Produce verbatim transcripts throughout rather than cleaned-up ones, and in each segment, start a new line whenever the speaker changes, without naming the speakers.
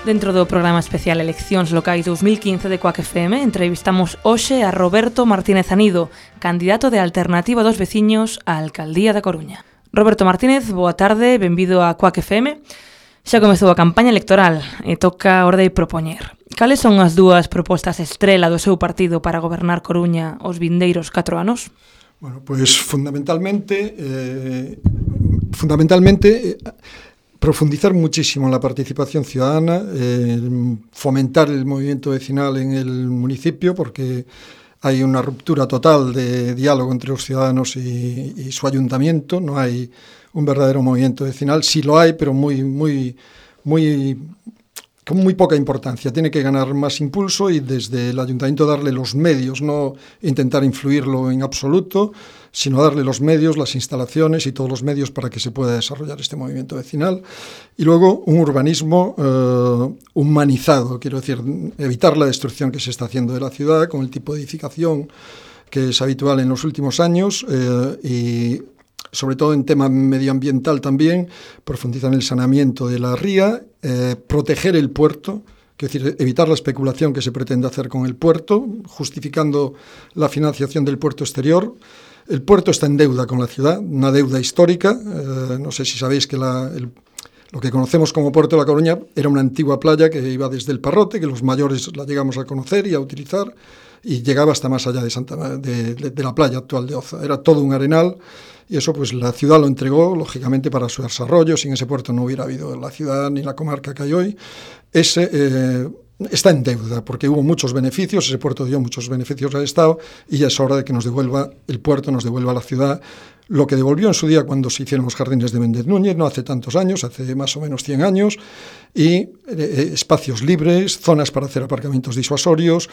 Dentro do programa especial Eleccións Locais dos mil quince de Quack F M, entrevistamos hoxe a Roberto Martínez Anido, candidato de Alternativa dos Veciños á Alcaldía da Coruña. Roberto Martínez, boa tarde, benvido a Quack F M. Xa comezou a campaña electoral e toca a orde de propoñer. Cales son as dúas propostas estrela do seu partido para gobernar Coruña os vindeiros catro anos?
Bueno, pois fundamentalmente, eh, fundamentalmente... Eh, profundizar muchísimo en la participación ciudadana, eh, fomentar el movimiento vecinal en el municipio, porque hay una ruptura total de diálogo entre los ciudadanos y, y su ayuntamiento. No hay un verdadero movimiento vecinal. Sí lo hay, pero muy, muy, muy, con muy poca importancia. Tiene que ganar más impulso y desde el ayuntamiento darle los medios, no intentar influirlo en absoluto, sino darle los medios, las instalaciones y todos los medios para que se pueda desarrollar este movimiento vecinal. Y luego un urbanismo eh, humanizado, quiero decir, evitar la destrucción que se está haciendo de la ciudad con el tipo de edificación que es habitual en los últimos años eh, y sobre todo en tema medioambiental también, profundizar en el saneamiento de la ría, eh, proteger el puerto, es decir, evitar la especulación que se pretende hacer con el puerto, justificando la financiación del puerto exterior. El puerto está en deuda con la ciudad, una deuda histórica. Eh, no sé si sabéis que la, el, lo que conocemos como Puerto de La Coruña era una antigua playa que iba desde el Parrote, que los mayores la llegamos a conocer y a utilizar, y llegaba hasta más allá de, Santa, de, de, de la playa actual de Oza. Era todo un arenal y eso pues la ciudad lo entregó, lógicamente, para su desarrollo. Sin ese puerto no hubiera habido la ciudad ni la comarca que hay hoy. Ese... Eh, está en deuda, porque hubo muchos beneficios, ese puerto dio muchos beneficios al Estado y ya es hora de que nos devuelva el puerto, nos devuelva a la ciudad lo que devolvió en su día cuando se hicieron los jardines de Méndez Núñez, no hace tantos años, hace más o menos cien años, y eh, espacios libres, zonas para hacer aparcamientos disuasorios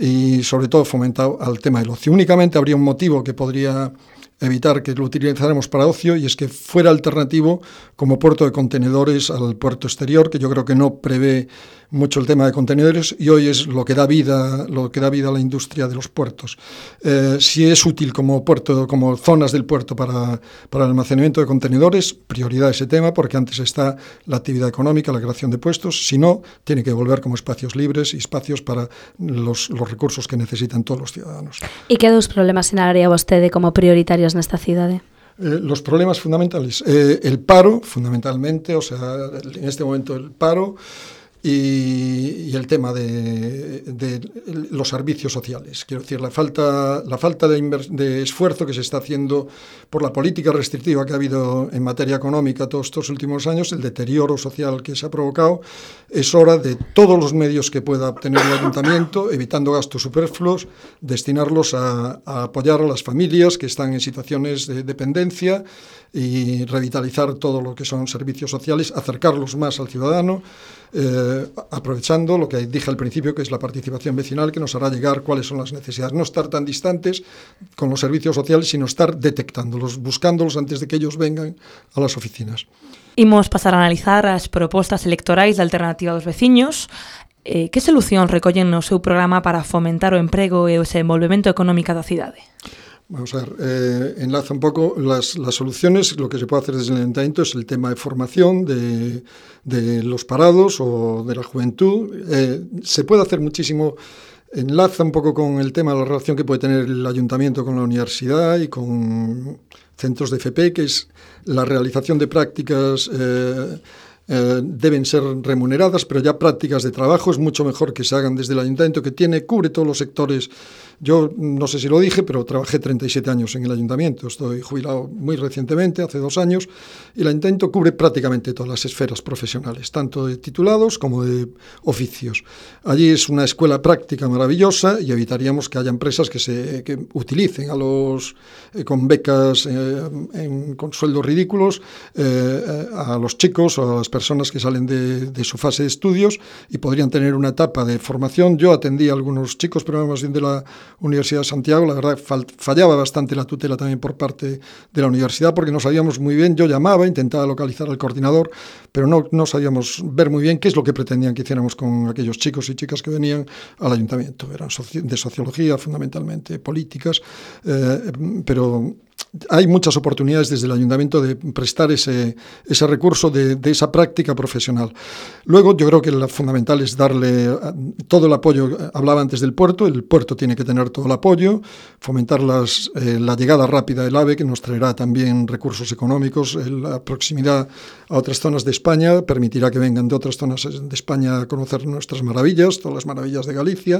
y sobre todo fomentado al tema del ocio. Únicamente habría un motivo que podría evitar que lo utilizáramos para ocio y es que fuera alternativo como puerto de contenedores al puerto exterior, que yo creo que no prevé mucho el tema de contenedores y hoy es lo que da vida, lo que da vida a la industria de los puertos. Eh, si es útil como puerto, como zonas del puerto para, para el almacenamiento de contenedores, prioridad ese tema porque antes está la actividad económica, la creación de puestos, si no, tiene que volver como espacios libres y espacios para los, los recursos que necesitan todos los ciudadanos.
E que dos problemas sinalaría vostede como prioritarios nesta cidade?
Eh, los problemas fundamentales, eh, el paro, fundamentalmente, o sea, en este momento el paro y, y el tema de, de los servicios sociales. Quiero decir, la falta, la falta de, inver- de esfuerzo que se está haciendo por la política restrictiva que ha habido en materia económica todos estos últimos años, el deterioro social que se ha provocado, es hora de todos los medios que pueda obtener el ayuntamiento, evitando gastos superfluos, destinarlos a, a apoyar a las familias que están en situaciones de dependencia y revitalizar todo lo que son servicios sociales, acercarlos más al ciudadano, eh, aprovechando lo que dije al principio, que es la participación vecinal, que nos hará llegar cuáles son las necesidades. No estar tan distantes con los servicios sociales, sino estar detectándolos, buscándolos antes de que ellos vengan a las oficinas.
Imos pasar a analizar as propostas electorais da Alternativa dos Veciños. Eh, que solución recollen no seu programa para fomentar o emprego e o desenvolvemento económico da cidade?
Vamos a ver, eh, enlaza un poco las, las soluciones. Lo que se puede hacer desde el ayuntamiento es el tema de formación de, de los parados o de la juventud. Eh, se puede hacer muchísimo, enlaza un poco con el tema de la relación que puede tener el ayuntamiento con la universidad y con centros de F P, que es la realización de prácticas eh, eh, deben ser remuneradas, pero ya prácticas de trabajo es mucho mejor que se hagan desde el ayuntamiento, que tiene, cubre todos los sectores. Yo no sé si lo dije, pero trabajé treinta y siete años en el ayuntamiento, estoy jubilado muy recientemente, hace dos años, y el ayuntamiento cubre prácticamente todas las esferas profesionales, tanto de titulados como de oficios. Allí es una escuela práctica maravillosa y evitaríamos que haya empresas que se que utilicen a los eh, con becas eh, en, con sueldos ridículos eh, a los chicos o a las personas que salen de, de su fase de estudios y podrían tener una etapa de formación. Yo atendí a algunos chicos, pero más bien de la Universidad de Santiago, la verdad fallaba bastante la tutela también por parte de la universidad porque no sabíamos muy bien, yo llamaba, intentaba localizar al coordinador, pero no, no sabíamos ver muy bien qué es lo que pretendían que hiciéramos con aquellos chicos y chicas que venían al ayuntamiento. Eran soci- de sociología fundamentalmente, políticas, eh, pero hay muchas oportunidades desde el ayuntamiento de prestar ese, ese recurso de, de esa práctica profesional. Luego, yo creo que lo fundamental es darle todo el apoyo. Hablaba antes del puerto, el puerto tiene que tener todo el apoyo, fomentar las, eh, la llegada rápida del AVE, que nos traerá también recursos económicos, la proximidad a otras zonas de España permitirá que vengan de otras zonas de España a conocer nuestras maravillas, todas las maravillas de Galicia.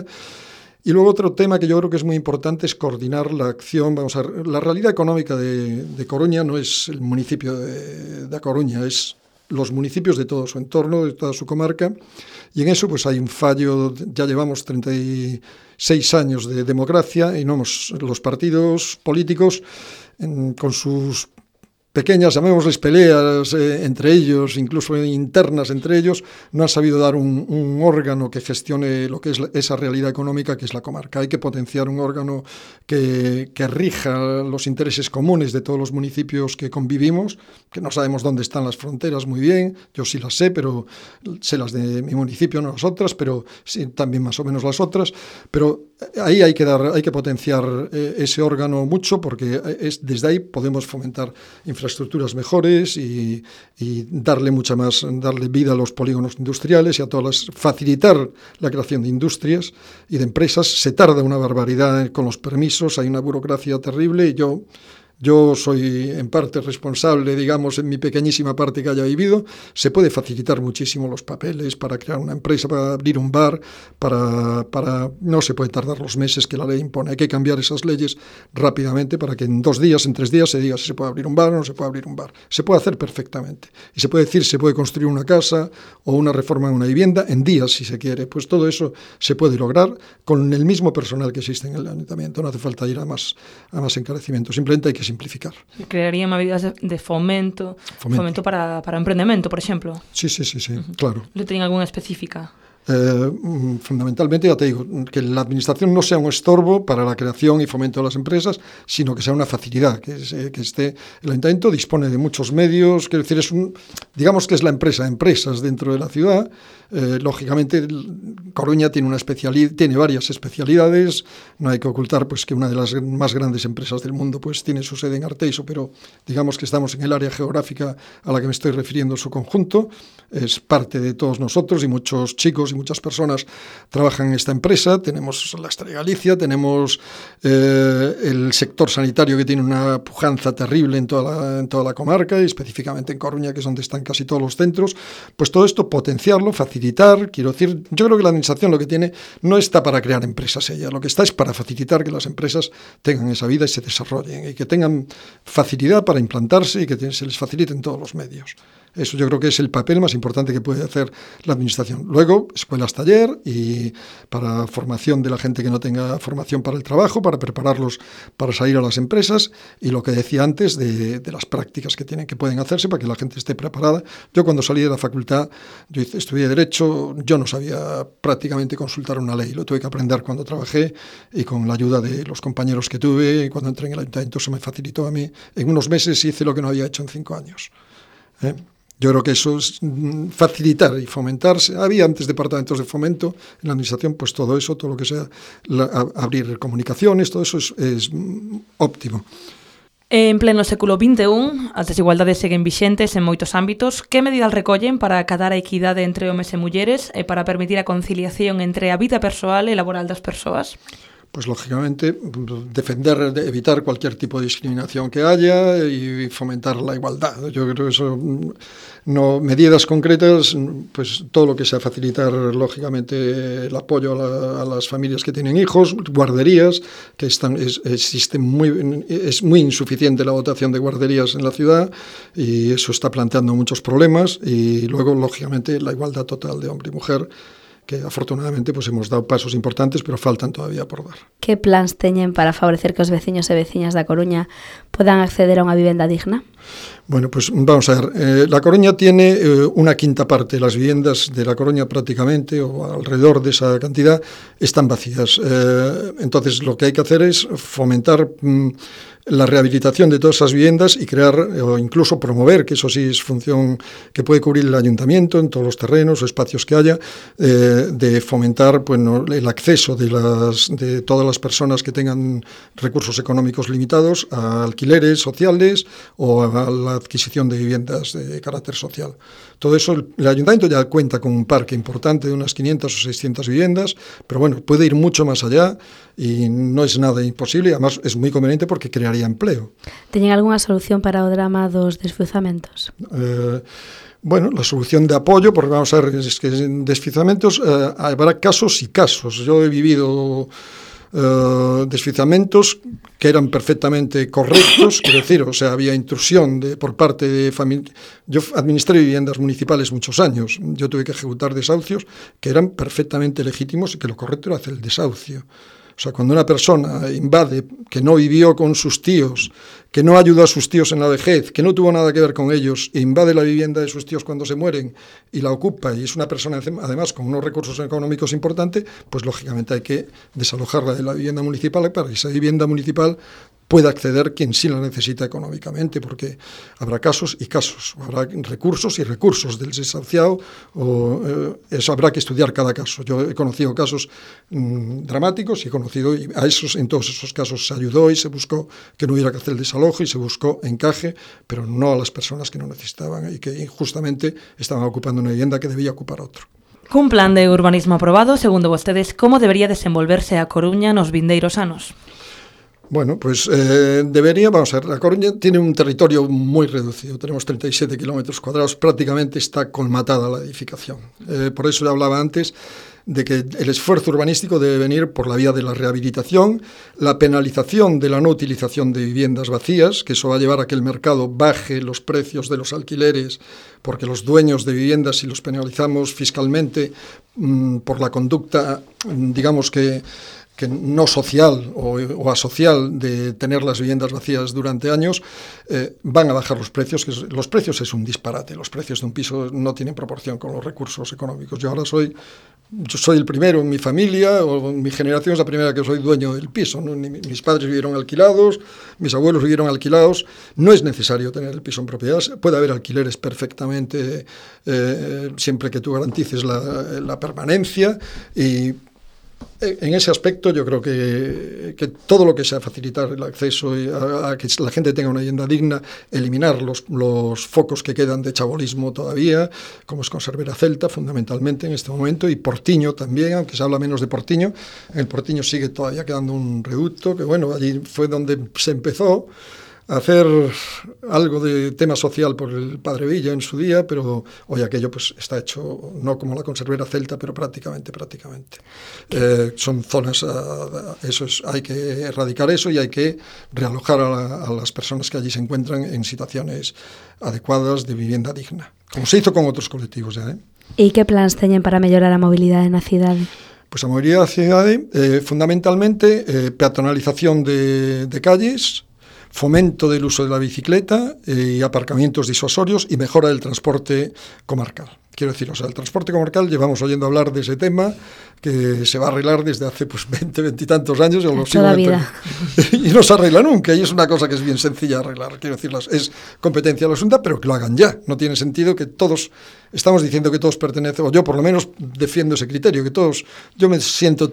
Y luego otro tema que yo creo que es muy importante es coordinar la acción. Vamos a ver, la realidad económica de, de Coruña no es el municipio de, de A Coruña, es los municipios de todo su entorno, de toda su comarca, y en eso pues hay un fallo. Ya llevamos treinta y seis años de democracia y no hemos, los partidos políticos en, con sus pequeñas, llamémosles peleas eh, entre ellos, incluso internas entre ellos, no han sabido dar un, un órgano que gestione lo que es la, esa realidad económica que es la comarca. Hay que potenciar un órgano que, que rija los intereses comunes de todos los municipios que convivimos, que no sabemos dónde están las fronteras muy bien, yo sí las sé, pero sé las de mi municipio, no las otras, pero sí, también más o menos las otras, pero ahí hay que dar, hay que potenciar eh, ese órgano mucho, porque es, desde ahí podemos fomentar infraestructuras mejores y, y darle mucha más, darle vida a los polígonos industriales y a todas las, facilitar la creación de industrias y de empresas. Se tarda una barbaridad con los permisos, hay una burocracia terrible y yo Yo soy en parte responsable, digamos, en mi pequeñísima parte que haya vivido. Se puede facilitar muchísimo los papeles para crear una empresa, para abrir un bar, para, para no se puede tardar los meses que la ley impone. Hay que cambiar esas leyes rápidamente para que en dos días, en tres días se diga si se puede abrir un bar o no se puede abrir un bar. Se puede hacer perfectamente. Y se puede decir si se puede construir una casa o una reforma en una vivienda en días, si se quiere. Pues todo eso se puede lograr con el mismo personal que existe en el ayuntamiento. No hace falta ir a más, a más encarecimiento. Simplemente hay que simplificar.
Crearía medidas de, de fomento, fomento, fomento para, para emprendemento, por exemplo.
Sí, sí, sí, sí, uh-huh. Claro.
¿Le teñen alguna específica?
Eh, fundamentalmente, ya te digo, que la administración no sea un estorbo para la creación y fomento de las empresas, sino que sea una facilidad, que, se, que esté, el ayuntamiento dispone de muchos medios, quiero decir, es un, digamos que es la empresa, empresas dentro de la ciudad. Eh, lógicamente, Coruña tiene una especialidad, tiene varias especialidades. No hay que ocultar, pues, que una de las más grandes empresas del mundo, pues, tiene su sede en Arteixo, pero digamos que estamos en el área geográfica a la que me estoy refiriendo en su conjunto. Es parte de todos nosotros y muchos chicos y muchas personas trabajan en esta empresa. Tenemos la Estrella Galicia, tenemos eh, el sector sanitario, que tiene una pujanza terrible en toda la, en toda la comarca y específicamente en Coruña, que es donde están casi todos los centros. Pues todo esto potenciarlo, facilitar, quiero decir, yo creo que la administración lo que tiene no está para crear empresas ella, lo que está es para facilitar que las empresas tengan esa vida y se desarrollen y que tengan facilidad para implantarse y que se les faciliten todos los medios. Eso yo creo que es el papel más importante que puede hacer la administración. Luego, escuelas taller y para formación de la gente que no tenga formación para el trabajo, para prepararlos para salir a las empresas, y lo que decía antes de, de las prácticas que tienen, que pueden hacerse para que la gente esté preparada. Yo cuando salí de la facultad, yo estudié Derecho, yo no sabía prácticamente consultar una ley, lo tuve que aprender cuando trabajé y con la ayuda de los compañeros que tuve, y cuando entré en el ayuntamiento se me facilitó a mí. En unos meses hice lo que no había hecho en cinco años. ¿Eh? Yo creo que eso es facilitar y fomentar. Había antes departamentos de fomento en la administración, pues todo eso, todo lo que sea, la, a, abrir comunicaciones, todo eso es, es óptimo.
En pleno século vinte e un, as desigualdades seguen vixentes en moitos ámbitos. Que medidas recollen para acadar a equidade entre homes e mulleres e para permitir a conciliación entre a vida persoal e laboral das persoas?
Pues lógicamente defender, evitar cualquier tipo de discriminación que haya y fomentar la igualdad. Yo creo que eso, no, medidas concretas, pues todo lo que sea facilitar lógicamente el apoyo a, la, a las familias que tienen hijos, guarderías, que están, es, existen muy, es muy insuficiente la dotación de guarderías en la ciudad y eso está planteando muchos problemas, y luego lógicamente la igualdad total de hombre y mujer, que afortunadamente pues hemos dado pasos importantes, pero faltan todavía por dar.
Que plans teñen para favorecer que os veciños e veciñas da Coruña podan acceder a unha vivenda digna?
Bueno, pues vamos a ver. Eh, la Coruña tiene eh, una quinta parte de las viviendas de la Coruña prácticamente, o alrededor de esa cantidad, están vacías. Eh, entonces, lo que hay que hacer es fomentar mm, la rehabilitación de todas esas viviendas y crear, o incluso promover, que eso sí es función que puede cubrir el ayuntamiento en todos los terrenos o espacios que haya, eh, de fomentar bueno, el acceso de, las, de todas las personas que tengan recursos económicos limitados a alquiler alquileres sociales o a la adquisición de viviendas de carácter social. Todo eso, el, el ayuntamiento ya cuenta con un parque importante de unas quinientas o seiscientas viviendas, pero bueno, puede ir mucho más allá y no es nada imposible, además es muy conveniente porque crearía empleo.
¿Teñen algunha solución para o drama dos desfizamentos?
Eh, Bueno, la solución de apoyo, porque vamos a ver, es que en desfizamentos eh, habrá casos y casos. Yo he vivido eh, desfizamentos que eran perfectamente correctos, quiero decir, o sea, había intrusión de, por parte de familia. Yo administré viviendas municipales muchos años, yo tuve que ejecutar desahucios que eran perfectamente legítimos y que lo correcto era hacer el desahucio. O sea, cuando una persona invade, que no vivió con sus tíos, que no ayudó a sus tíos en la vejez, que no tuvo nada que ver con ellos, e invade la vivienda de sus tíos cuando se mueren y la ocupa, y es una persona además con unos recursos económicos importantes, pues lógicamente hay que desalojarla de la vivienda municipal para que esa vivienda municipal pueda acceder quien sí la necesita económicamente, porque habrá casos y casos, habrá recursos y recursos del desahuciado, o eh, eso habrá que estudiar cada caso. Yo he conocido casos mmm, dramáticos y he conocido, y a esos, en todos esos casos se ayudó y se buscó que no hubiera que hacer el desalojo y se buscó encaje, pero no a las personas que no necesitaban y que injustamente estaban ocupando una vivienda que debía ocupar otro.
Cun plan de urbanismo aprobado, segundo vostedes, como debería desenvolverse a Coruña nos vindeiros anos?
Bueno, pues eh, debería, vamos a ver, La Coruña tiene un territorio muy reducido, tenemos treinta y siete kilómetros cuadrados, prácticamente está colmatada la edificación. Eh, por eso ya hablaba antes de que el esfuerzo urbanístico debe venir por la vía de la rehabilitación, la penalización de la no utilización de viviendas vacías, que eso va a llevar a que el mercado baje los precios de los alquileres, porque los dueños de viviendas, si los penalizamos fiscalmente mmm, por la conducta, digamos que que no social o, o asocial de tener las viviendas vacías durante años, eh, van a bajar los precios, que es, los precios es un disparate, los precios de un piso no tienen proporción con los recursos económicos. Yo ahora soy, yo soy el primero en mi familia, o mi generación es la primera que soy dueño del piso, ¿no? Mis padres vivieron alquilados, mis abuelos vivieron alquilados, no es necesario tener el piso en propiedad, puede haber alquileres perfectamente, eh, siempre que tú garantices la, la permanencia, y en ese aspecto yo creo que, que todo lo que sea facilitar el acceso y a, a que la gente tenga una vivienda digna, eliminar los, los focos que quedan de chabolismo todavía, como es Conservera Celta fundamentalmente en este momento, y Portiño también, aunque se habla menos de Portiño. En el Portiño sigue todavía quedando un reducto, que bueno, allí fue donde se empezó a hacer algo de tema social por el Padre Villa en su día, pero hoy aquello pues está hecho no como la Conservera Celta, pero prácticamente, prácticamente. Eh, son zonas, a, eso es, hay que erradicar eso y hay que realojar a, la, a las personas que allí se encuentran en situaciones adecuadas de vivienda digna, como se hizo con otros colectivos ya, ¿eh?
E que plans teñen para mellorar a mobilidade na cidade?
Pues a movilidade da cidade, eh, fundamentalmente, eh, peatonalización de, de calles, fomento del uso de la bicicleta y aparcamientos disuasorios y mejora del transporte comarcal. Quiero decir, o sea, el transporte comarcal, llevamos oyendo hablar de ese tema, que se va a arreglar desde hace pues veinte, veintitantos años. Y,
toda la vida.
y no se arregla nunca, y es una cosa que es bien sencilla de arreglar. Quiero decir, es competencia de la Junta, pero que lo hagan ya. No tiene sentido que todos, estamos diciendo que todos pertenecen, o yo por lo menos defiendo ese criterio, que todos, yo me siento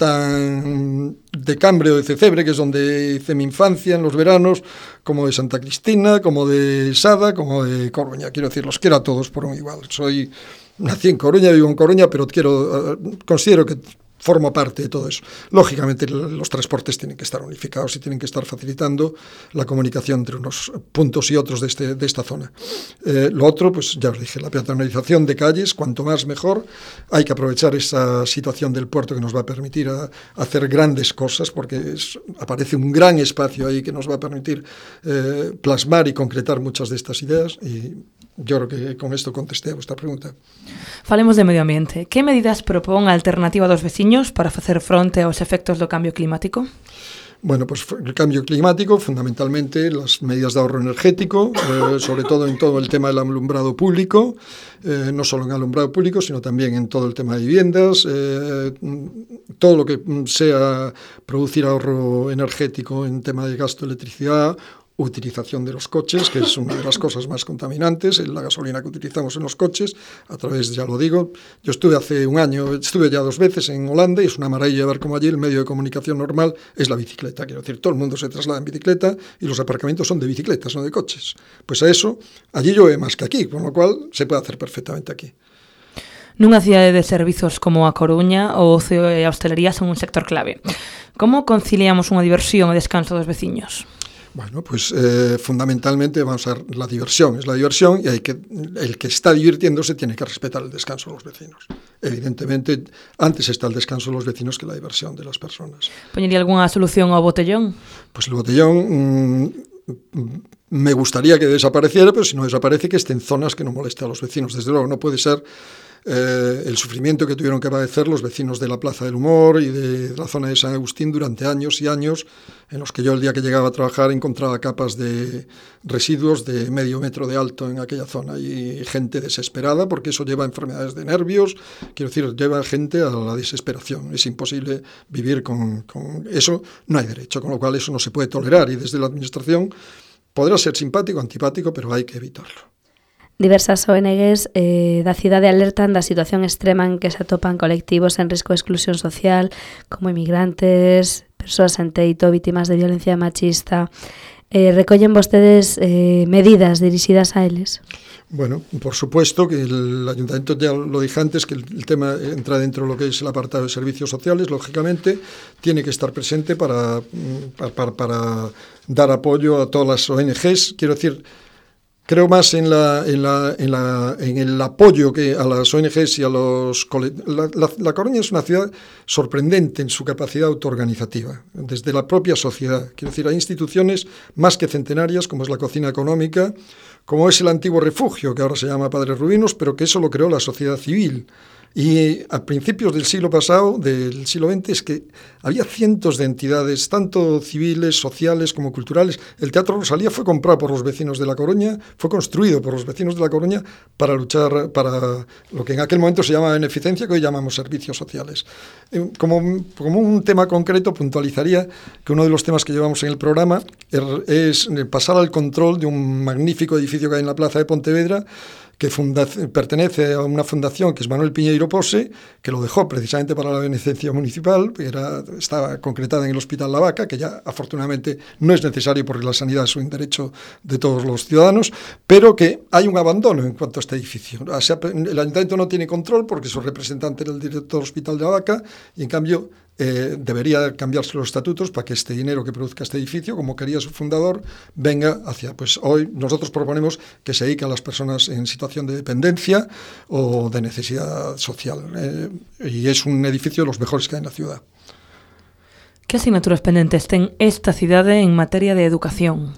tan de Cambre o de Cecebre, que es donde hice mi infancia en los veranos, como de Santa Cristina, como de Sada, como de Coruña. Quiero decir, los quiero a todos por un igual. Soy... Nací en Coruña, vivo en Coruña, pero quiero, uh, considero que formo parte de todo eso. Lógicamente, los transportes tienen que estar unificados y tienen que estar facilitando la comunicación entre unos puntos y otros de, este, de esta zona. Eh, lo otro, pues ya os dije, la peatonalización de calles, cuanto más mejor. Hay que aprovechar esa situación del puerto que nos va a permitir a, a hacer grandes cosas, porque es, aparece un gran espacio ahí que nos va a permitir eh, plasmar y concretar muchas de estas ideas, y yo creo que con esto contesté a vuestra pregunta.
Falemos de medio ambiente. Que medidas propón a Alternativa dos Veciños para facer fronte aos efectos do cambio climático?
Bueno, pues el cambio climático, fundamentalmente las medidas de ahorro energético, eh, sobre todo en todo el tema del alumbrado público, eh, no solo en alumbrado público, sino también en todo el tema de viviendas, eh, todo lo que sea producir ahorro energético en tema de gasto de electricidad utilización de los coches, que es una de las cosas más contaminantes, la gasolina que utilizamos en los coches, a través, ya lo digo, yo estuve hace un año, estuve ya dos veces en Holanda y es una maravilla ver cómo allí el medio de comunicación normal es la bicicleta, quiero decir, todo el mundo se traslada en bicicleta y los aparcamientos son de bicicletas, no de coches. Pues a eso, allí llueve más que aquí, con lo cual se puede hacer perfectamente aquí.
Nunha cidade de servizos como a Coruña, o ocio e a hostelería son un sector clave. Como conciliamos unha diversión e descanso dos veciños?
Bueno, pues eh, fundamentalmente vamos a ver, la diversión es la diversión y hay que, el que está divirtiéndose tiene que respetar el descanso de los vecinos. Evidentemente, antes está el descanso de los vecinos que la diversión de las personas.
¿Poñería algunha solución ao botellón?
Pues el botellón mmm, me gustaría que desapareciera, pero si no desaparece que esté en zonas que no moleste a los vecinos. Desde luego no puede ser Eh, el sufrimiento que tuvieron que padecer los vecinos de la Plaza del Humor y de la zona de San Agustín durante años y años, en los que yo el día que llegaba a trabajar encontraba capas de residuos de medio metro de alto en aquella zona y gente desesperada, porque eso lleva enfermedades de nervios, quiero decir, lleva gente a la desesperación. Es imposible vivir con, con eso, no hay derecho, con lo cual eso no se puede tolerar y desde la administración podrá ser simpático o antipático, pero hay que evitarlo.
Diversas O N Ges eh, da cidade alertan da situación extrema en que se atopan colectivos en risco de exclusión social, como inmigrantes, persoas en teito, vítimas de violencia machista. Eh, recollen vostedes eh, medidas dirixidas a eles?
Bueno, por supuesto que el Ayuntamiento, ya lo dije antes, que el, el tema entra dentro de lo que es el apartado de servicios sociales, lógicamente, tiene que estar presente para, para, para dar apoyo a todas las O N Ges, quiero decir, creo más en, la, en, la, en, la, en el apoyo que a las O N Ges y a los... La, la, la Coruña es una ciudad sorprendente en su capacidad autoorganizativa, desde la propia sociedad. Quiero decir, hay instituciones más que centenarias, como es la Cocina Económica, como es el antiguo refugio, que ahora se llama Padres Rubinos, pero que eso lo creó la sociedad civil. Y a principios del siglo pasado, del siglo veinte, es que había cientos de entidades, tanto civiles, sociales como culturales. El Teatro Rosalía fue comprado por los vecinos de La Coruña, fue construido por los vecinos de La Coruña para luchar para lo que en aquel momento se llamaba beneficencia, que hoy llamamos servicios sociales. Como, como un tema concreto, puntualizaría que uno de los temas que llevamos en el programa es pasar al control de un magnífico edificio que hay en la plaza de Pontevedra, que funda, pertenece a una fundación que es Manuel Piñeiro Pose, que lo dejó precisamente para la beneficencia municipal, que era, estaba concretada en el Hospital La Vaca, que ya afortunadamente no es necesario porque la sanidad es un derecho de todos los ciudadanos, pero que hay un abandono en cuanto a este edificio. O sea, el Ayuntamiento no tiene control porque su representante era el director del Hospital de La Vaca y en cambio Eh, debería cambiarse los estatutos para que este dinero que produzca este edificio, como quería su fundador, venga hacia, pues hoy nosotros proponemos que se dedique a las personas en situación de dependencia o de necesidad social, eh, y es un edificio de los mejores que hay en la ciudad.
¿Qué asignaturas pendientes ten esta cidade en materia de educación?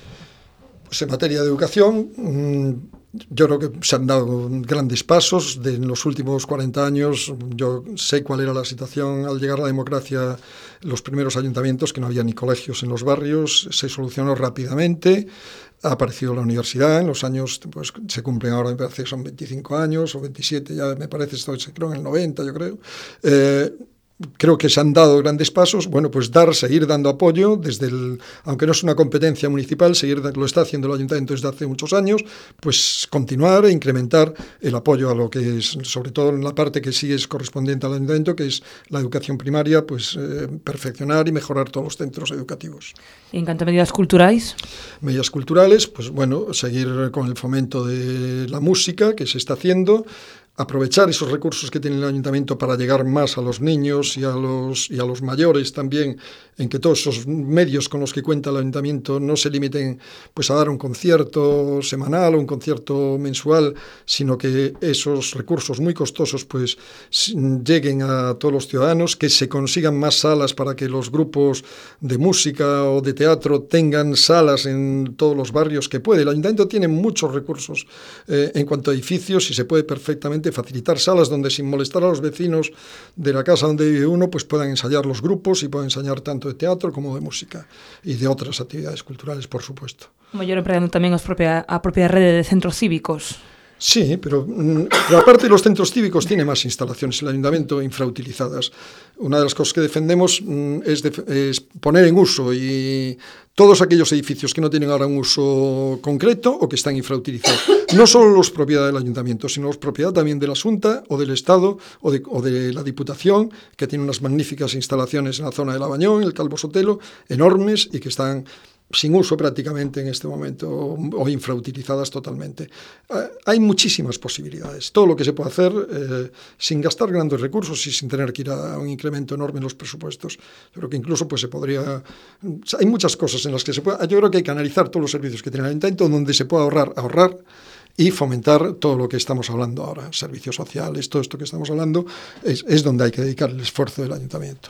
Pues en materia de educación, mmm, yo creo que se han dado grandes pasos. De, en los últimos cuarenta años, yo sé cuál era la situación al llegar a la democracia, los primeros ayuntamientos, que no había ni colegios en los barrios, se solucionó rápidamente. Ha aparecido la universidad en los años, pues se cumplen ahora, me parece que son veinticinco años o veintisiete, ya me parece, estoy, creo en el noventa, yo creo. Eh, Creo que se han dado grandes pasos. Bueno, pues dar, seguir dando apoyo, desde el, aunque no es una competencia municipal, seguir, lo está haciendo el Ayuntamiento desde hace muchos años, pues continuar e incrementar el apoyo a lo que es, sobre todo en la parte que sí es correspondiente al Ayuntamiento, que es la educación primaria, pues eh, perfeccionar y mejorar todos los centros educativos.
¿Y en cuanto a medidas culturales?
Medidas culturales, pues bueno, seguir con el fomento de la música que se está haciendo, aprovechar esos recursos que tiene el Ayuntamiento para llegar más a los niños y a los, y a los mayores también, en que todos esos medios con los que cuenta el Ayuntamiento no se limiten pues a dar un concierto semanal o un concierto mensual, sino que esos recursos muy costosos pues lleguen a todos los ciudadanos, que se consigan más salas para que los grupos de música o de teatro tengan salas en todos los barrios que puede. El Ayuntamiento tiene muchos recursos eh, en cuanto a edificios y se puede perfectamente facilitar salas donde, sin molestar a los vecinos de la casa donde vive uno, pues puedan ensayar los grupos y puedan ensayar tanto de teatro como de música y de otras actividades culturales, por supuesto.
Como yo empregando tamén os propia, a propia rede de centros cívicos.
Sí, pero, pero aparte los centros cívicos tienen más instalaciones, el ayuntamiento infrautilizadas. Una de las cosas que defendemos es, de, es poner en uso y todos aquellos edificios que no tienen ahora un uso concreto o que están infrautilizados. No solo los propiedad del ayuntamiento, sino los propiedad también de la Xunta o del Estado o de, o de la Diputación, que tiene unas magníficas instalaciones en la zona de Lavañón, el Calvo Sotelo, enormes y que están sin uso prácticamente en este momento o infrautilizadas totalmente. Eh, hay muchísimas posibilidades. Todo lo que se puede hacer eh, sin gastar grandes recursos y sin tener que ir a un incremento enorme en los presupuestos. Yo creo que incluso pues se podría... Hay muchas cosas en las que se puede... Yo creo que hay que analizar todos los servicios que tiene el ayuntamiento donde se pueda ahorrar, ahorrar y fomentar todo lo que estamos hablando ahora. Servicios sociales, todo esto que estamos hablando, es, es donde hay que dedicar el esfuerzo del ayuntamiento.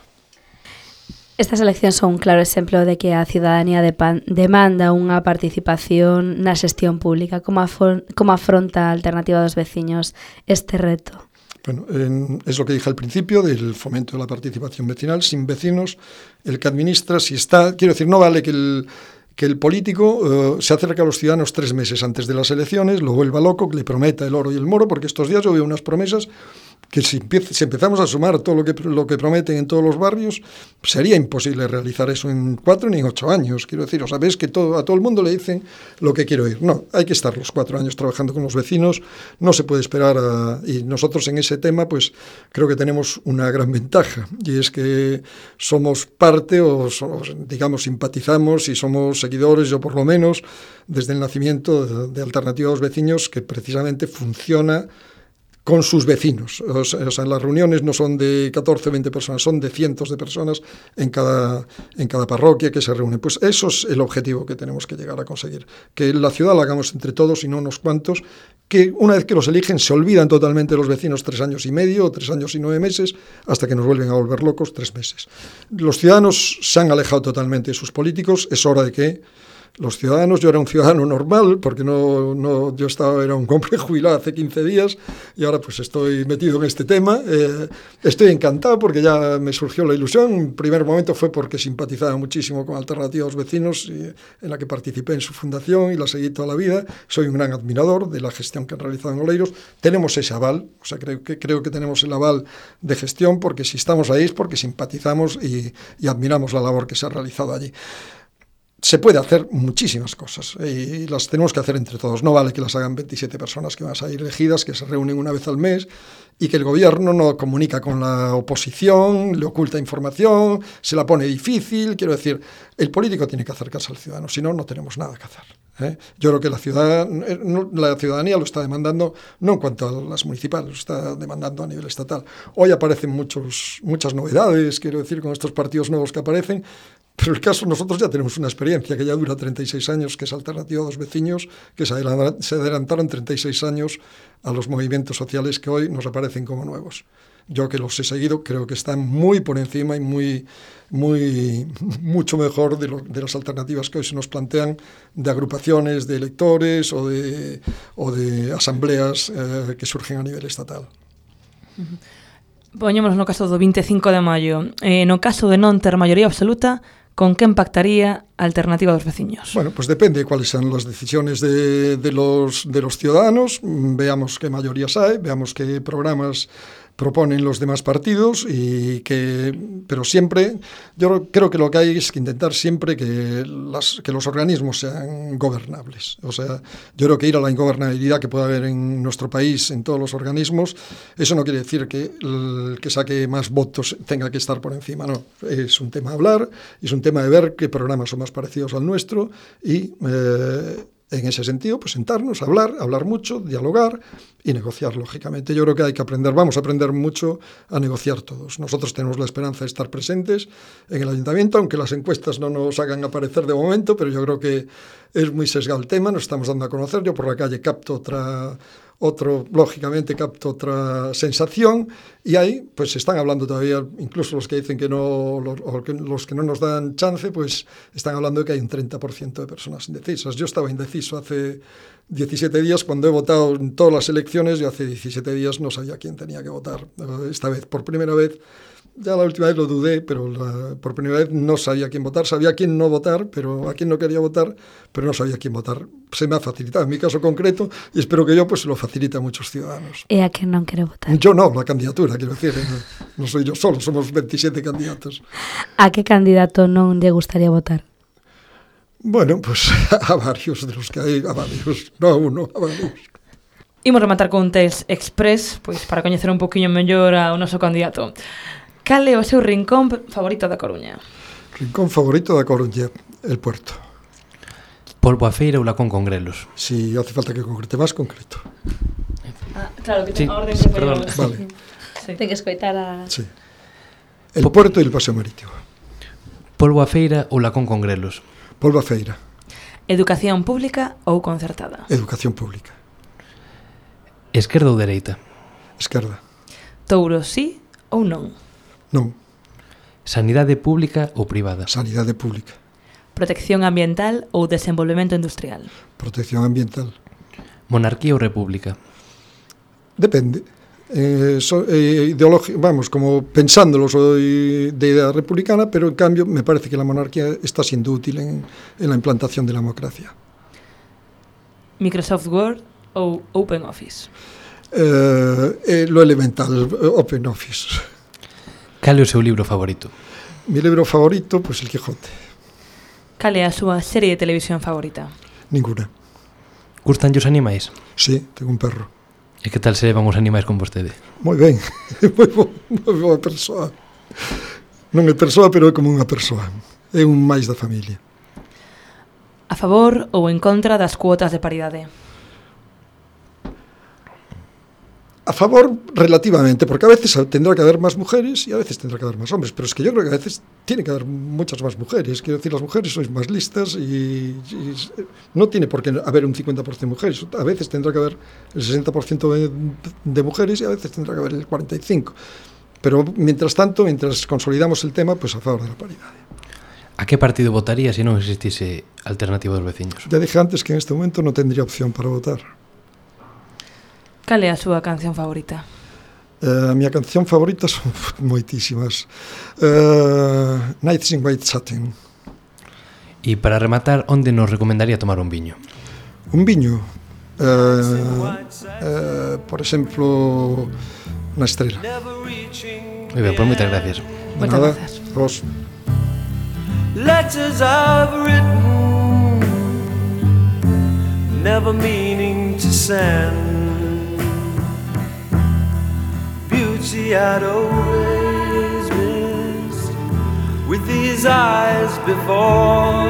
Estas eleccións son un claro exemplo de que a ciudadanía de pan, demanda unha participación na xestión pública. Como, afron, como afronta a Alternativa dos Veciños este reto?
Bueno, eh, es lo que dije al principio del fomento de la participación vecinal. Sin vecinos, el que administra, si está... Quiero decir, no vale que el... que el político uh, se acerca a los ciudadanos tres meses antes de las elecciones, lo vuelva loco, que le prometa el oro y el moro, porque estos días yo veo unas promesas que si, empieza, si empezamos a sumar todo lo que, lo que prometen en todos los barrios, sería imposible realizar eso en cuatro ni en ocho años. Quiero decir, o sea, ves que todo, a todo el mundo le dicen lo que quiere oír. No, hay que estar los cuatro años trabajando con los vecinos, no se puede esperar a... Y nosotros en ese tema, pues, creo que tenemos una gran ventaja, y es que somos parte, o, o digamos, simpatizamos y somos seguidores, yo por lo menos, desde el nacimiento de, de Alternativa a los Veciños, que precisamente funciona con sus vecinos. O sea, o sea, las reuniones no son de catorce o veinte personas, son de cientos de personas en cada, en cada parroquia que se reúnen. Pues eso es el objetivo que tenemos que llegar a conseguir, que la ciudad la hagamos entre todos y no unos cuantos, que una vez que los eligen se olvidan totalmente los vecinos tres años y medio, o tres años y nueve meses, hasta que nos vuelven a volver locos tres meses. Los ciudadanos se han alejado totalmente de sus políticos, es hora de que los ciudadanos, yo era un ciudadano normal, porque no, no, yo estaba, era un hombre jubilado hace quince días y ahora pues estoy metido en este tema. Eh, estoy encantado porque ya me surgió la ilusión. En primer momento fue porque simpatizaba muchísimo con Alternativa a los Vecinos, y, en la que participé en su fundación y la seguí toda la vida. Soy un gran admirador de la gestión que han realizado en Oleiros. Tenemos ese aval, o sea, creo que, creo que tenemos el aval de gestión, porque si estamos ahí es porque simpatizamos y, y admiramos la labor que se ha realizado allí. Se puede hacer muchísimas cosas y las tenemos que hacer entre todos. No vale que las hagan veintisiete personas que van a salir elegidas, que se reúnen una vez al mes y que el gobierno no comunica con la oposición, le oculta información, se la pone difícil. Quiero decir, el político tiene que acercarse al ciudadano, si no, no tenemos nada que hacer. ¿eh? Yo creo que la, ciudad, la ciudadanía lo está demandando, no en cuanto a las municipales, lo está demandando a nivel estatal. Hoy aparecen muchos, muchas novedades, quiero decir, con estos partidos nuevos que aparecen. Pero el caso, nosotros ya tenemos una experiencia que ya dura treinta y seis años, que es Alternativa a los Veciños, que se adelantaron treinta y seis años a los movimientos sociales que hoy nos aparecen como nuevos. Yo, que los he seguido, creo que están muy por encima y muy, muy, mucho mejor de, lo, de las alternativas que hoy se nos plantean, de agrupaciones de electores o de, o de asambleas eh, que surgen a nivel estatal.
Uh-huh. Poñémonos no caso do veinticinco de maio. Eh, no caso de non ter maioría absoluta, con que impactaría a Alternativa dos Veciños?
Bueno, pues depende de cuáles sean las decisiones de, de, los, de los ciudadanos. Veamos qué mayorías hay, veamos qué programas proponen los demás partidos, y que, pero siempre, yo creo que lo que hay es que intentar siempre que, las, que los organismos sean gobernables. O sea, yo creo que ir a la ingobernabilidad que puede haber en nuestro país, en todos los organismos, eso no quiere decir que el que saque más votos tenga que estar por encima, no. Es un tema de hablar, es un tema de ver qué programas son más parecidos al nuestro y... Eh, en ese sentido, pues sentarnos, hablar, hablar mucho, dialogar y negociar, lógicamente. Yo creo que hay que aprender, vamos a aprender mucho a negociar todos. Nosotros tenemos la esperanza de estar presentes en el ayuntamiento, aunque las encuestas no nos hagan aparecer de momento, pero yo creo que es muy sesgado el tema, nos estamos dando a conocer. Yo por la calle capto otra... Otro, lógicamente, capto otra sensación, y ahí pues se están hablando todavía, incluso los que dicen que no, los, o que, los que no nos dan chance, pues están hablando de que hay un treinta por ciento de personas indecisas. Yo estaba indeciso hace diecisiete días, cuando he votado en todas las elecciones, yo hace diecisiete días no sabía quién tenía que votar. Esta vez, por primera vez, ya la última vez lo dudé, pero la, por primera vez no sabía a quién votar, sabía a quién no votar, pero a quién no quería votar, pero no sabía a quién votar. Se me ha facilitado en mi caso concreto y espero que yo pues se lo facilite a muchos ciudadanos.
¿Y a quién no quiere votar?
Yo no, la candidatura, quiero decir, no, no soy yo solo, somos veintisiete candidatos.
A qué candidato non lle gustaría votar?
Bueno, pues a varios de los que hai, a varios, no a uno, a varios.
Imos rematar con un test express, pois para coñecer un poquinho mellor ao noso candidato. Cal é o seu rincón favorito da Coruña?
Rincón favorito da Coruña, el Puerto.
Polvo a feira ou lacón con grelos?
Si hace falta que concrete más, concreto.
Ah, claro, que
Sí,
ten a orden
sí,
que
perdón.
poñemos.
Vale,
Sí.
Ten que escoitar a...
sí. El Puerto e el Paseo Marítimo.
Polvo a feira ou lacón con grelos?
Polvo a feira,
Educación pública ou concertada?
educación pública.
Esquerda ou dereita?
Esquerda,
Touro sí ou non?
non.
Sanidade pública ou privada?
Sanidade pública,
Protección ambiental ou desenvolvemento industrial?
protección ambiental.
Monarquía ou república?
Depende. Eh, so, eh, ideológico, vamos, como pensándolo soy de idea republicana, pero en cambio me parece que la monarquía está siendo útil en, en la implantación de la democracia.
Microsoft Word ou OpenOffice?
Eh, eh, lo elemental, Open Office.
Cal é o seu libro favorito?
Mi libro favorito, pues El Quijote.
Cal é a súa serie de televisión favorita?
Ninguna.
Gustan os animais?
Sí, tengo un perro.
E que tal se levan os animais con vostede?
Moi ben, moi, bo, moi boa persoa. Non é persoa, pero é como unha persoa. É un máis da familia.
A favor ou en contra das cuotas de paridade?
A favor, relativamente, porque a veces tendrá que haber más mujeres y a veces tendrá que haber más hombres, pero es que yo creo que a veces tiene que haber muchas más mujeres. Quiero decir, las mujeres sois más listas y, y no tiene por qué haber un cincuenta por ciento de mujeres. A veces tendrá que haber el sesenta por ciento de, de mujeres y a veces tendrá que haber el cuarenta y cinco por ciento. Pero mientras tanto, mientras consolidamos el tema, pues a favor de la paridad.
A que partido votaría se non existise Alternativa dos Veciños?
Ya dije antes que en este momento no tendría opción para votar.
Cal é a súa canción favorita?
Uh, a miña canción favorita son moitísimas. Uh, Nights in White Satin.
E para rematar, onde nos recomendaría tomar un viño?
Un viño, uh, uh, por exemplo, na Estrela.
Moi ben, pois moitas gracias.
De
Moitas
nada,
gracias.
vos.
Letters I've written, never meaning to send. Beauty I'd always missed with these eyes before.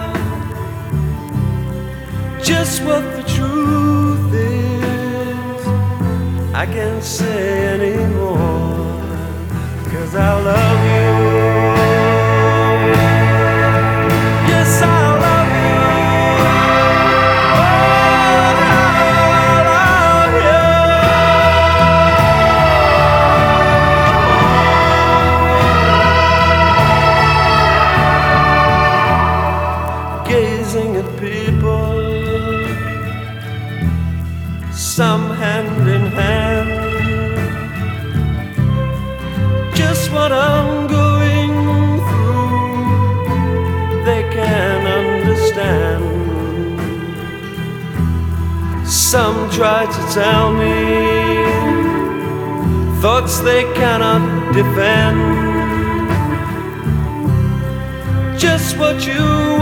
Just what the truth is, I can't say anymore, 'cause I love you. Yes, I love you. Some hand in hand, just what I'm going through, they can understand. Some try to tell me thoughts they cannot defend, just what you